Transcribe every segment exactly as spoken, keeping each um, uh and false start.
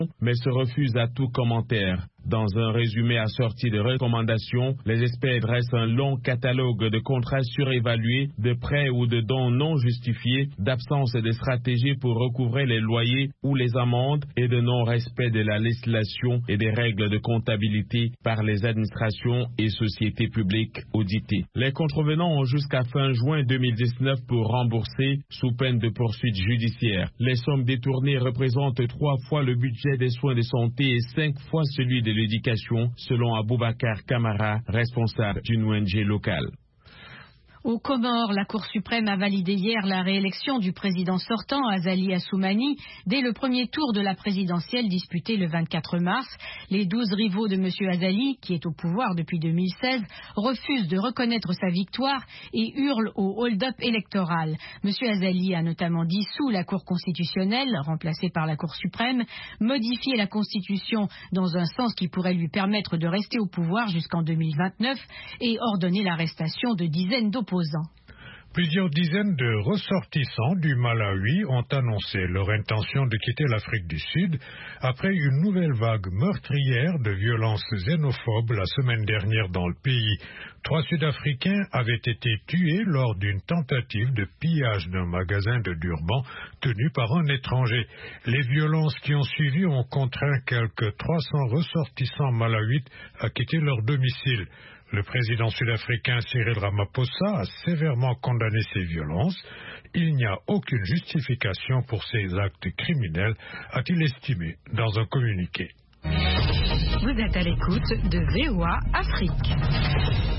mais se refuse à tout commentaire. Dans un résumé assorti de recommandations, les experts dressent un long catalogue de contrats surévalués, de prêts ou de dons non justifiés, d'absence de stratégie pour recouvrer les loyers ou les amendes et de non-respect de la législation et des règles de comptabilité par les administrations et sociétés publiques auditées. Les contrevenants ont jusqu'à fin juin deux mille dix-neuf pour rembourser sous peine de poursuites judiciaires. Les sommes détournées représentent trois fois le budget des soins de santé et cinq fois celui de l'éducation, selon Aboubacar Kamara, responsable d'une O N G locale. Aux Comores, la Cour suprême a validé hier la réélection du président sortant, Azali Assoumani, dès le premier tour de la présidentielle disputée le vingt-quatre mars. Les douze rivaux de M. Azali, qui est au pouvoir depuis deux mille seize, refusent de reconnaître sa victoire et hurlent au hold-up électoral. M. Azali a notamment dissous la Cour constitutionnelle, remplacée par la Cour suprême, modifié la Constitution dans un sens qui pourrait lui permettre de rester au pouvoir jusqu'en deux mille vingt-neuf et ordonné l'arrestation de dizaines d'opposants. Plusieurs dizaines de ressortissants du Malawi ont annoncé leur intention de quitter l'Afrique du Sud après une nouvelle vague meurtrière de violences xénophobes la semaine dernière dans le pays. Trois Sud-Africains avaient été tués lors d'une tentative de pillage d'un magasin de Durban tenu par un étranger. Les violences qui ont suivi ont contraint quelques trois cents ressortissants malawites à quitter leur domicile. Le président sud-africain Cyril Ramaphosa a sévèrement condamné ces violences. Il n'y a aucune justification pour ces actes criminels, a-t-il estimé dans un communiqué. Vous êtes à l'écoute de V O A Afrique.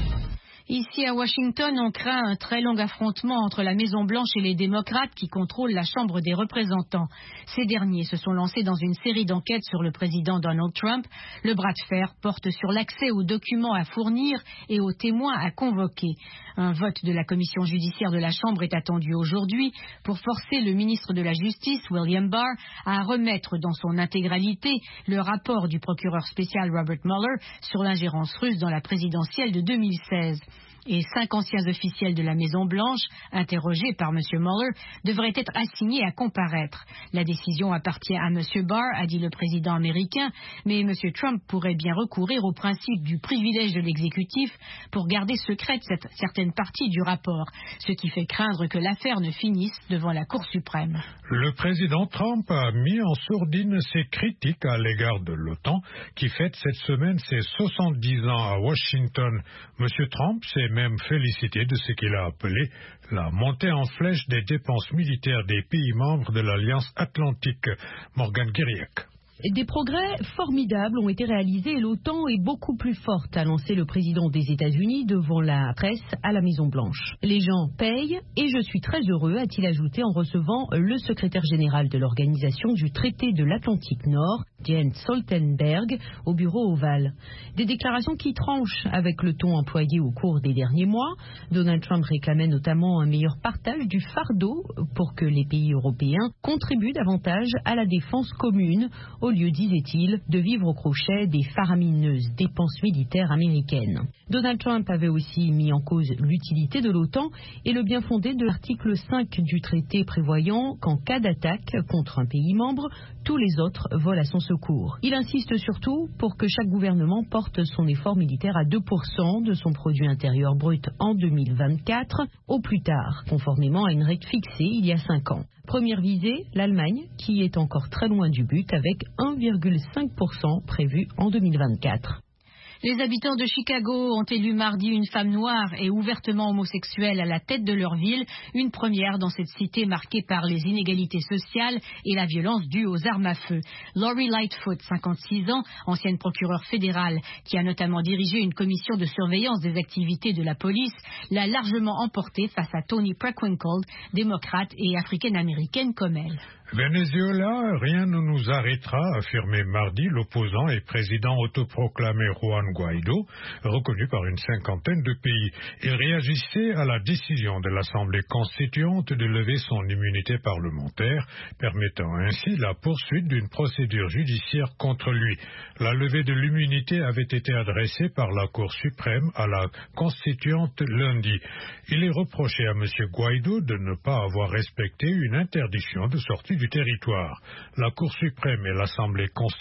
Ici à Washington, on craint un très long affrontement entre la Maison-Blanche et les démocrates qui contrôlent la Chambre des représentants. Ces derniers se sont lancés dans une série d'enquêtes sur le président Donald Trump. Le bras de fer porte sur l'accès aux documents à fournir et aux témoins à convoquer. Un vote de la commission judiciaire de la Chambre est attendu aujourd'hui pour forcer le ministre de la Justice, William Barr, à remettre dans son intégralité le rapport du procureur spécial Robert Mueller sur l'ingérence russe dans la présidentielle de deux mille seize. Et cinq anciens officiels de la Maison-Blanche, interrogés par M. Mueller, devraient être assignés à comparaître. La décision appartient à M. Barr, a dit le président américain, mais M. Trump pourrait bien recourir au principe du privilège de l'exécutif pour garder secrète cette, certaines parties du rapport, ce qui fait craindre que l'affaire ne finisse devant la Cour suprême. Le président Trump a mis en sourdine ses critiques à l'égard de l'OTAN, qui fête cette semaine ses soixante-dix ans à Washington. M. Trump s'est même félicité de ce qu'il a appelé la montée en flèche des dépenses militaires des pays membres de l'Alliance Atlantique. Morgan Guiriac. Des progrès formidables ont été réalisés et l'OTAN est beaucoup plus forte, a lancé le président des États-Unis devant la presse à la Maison-Blanche. Les gens payent et je suis très heureux, a-t-il ajouté en recevant le secrétaire général de l'Organisation du Traité de l'Atlantique Nord, Jens Stoltenberg, au bureau ovale. Des déclarations qui tranchent avec le ton employé au cours des derniers mois. Donald Trump réclamait notamment un meilleur partage du fardeau pour que les pays européens contribuent davantage à la défense commune, au lieu, disait-il, de vivre au crochet des faramineuses dépenses militaires américaines. Donald Trump avait aussi mis en cause l'utilité de l'OTAN et le bien fondé de l'article cinq du traité prévoyant qu'en cas d'attaque contre un pays membre, tous les autres volent à son secours. Il insiste surtout pour que chaque gouvernement porte son effort militaire à deux pour cent de son produit intérieur brut en deux mille vingt-quatre, au plus tard, conformément à une règle fixée il y a cinq ans. Première visée, l'Allemagne, qui est encore très loin du but avec un virgule cinq pour cent prévu en deux mille vingt-quatre. Les habitants de Chicago ont élu mardi une femme noire et ouvertement homosexuelle à la tête de leur ville, une première dans cette cité marquée par les inégalités sociales et la violence due aux armes à feu. Lori Lightfoot, cinquante-six ans, ancienne procureure fédérale, qui a notamment dirigé une commission de surveillance des activités de la police, l'a largement emportée face à Toni Preckwinkle, démocrate et africaine-américaine comme elle. Venezuela, rien ne nous arrêtera, a affirmé mardi l'opposant et président autoproclamé Juan Guaido, reconnu par une cinquantaine de pays. Il réagissait à la décision de l'Assemblée constituante de lever son immunité parlementaire, permettant ainsi la poursuite d'une procédure judiciaire contre lui. La levée de l'immunité avait été adressée par la Cour suprême à la constituante lundi. Il est reproché à M. Guaido de ne pas avoir respecté une interdiction de sortie du du territoire. La Cour suprême et l'Assemblée constitutionnelle